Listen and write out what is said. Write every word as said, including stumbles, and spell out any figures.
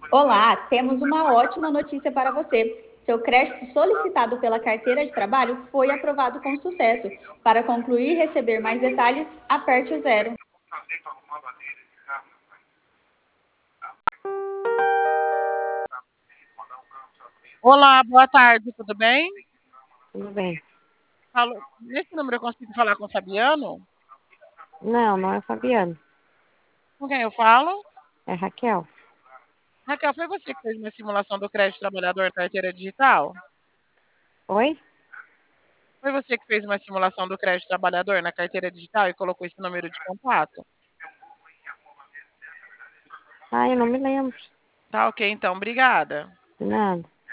Olá, temos uma ótima notícia para você. Seu crédito solicitado pela carteira de trabalho foi aprovado com sucesso. Para concluir e receber mais detalhes, aperte o zero. Olá, boa tarde, tudo bem? Tudo bem. Falo, nesse número eu consigo falar com o Fabiano? Não, não é Fabiano. Com quem eu falo? É Raquel. Raquel, foi você que fez uma simulação do crédito trabalhador na carteira digital? Oi? Foi você que fez uma simulação do crédito trabalhador na carteira digital e colocou esse número de contato? Ah, eu não me lembro. Tá ok, então, obrigada. De nada.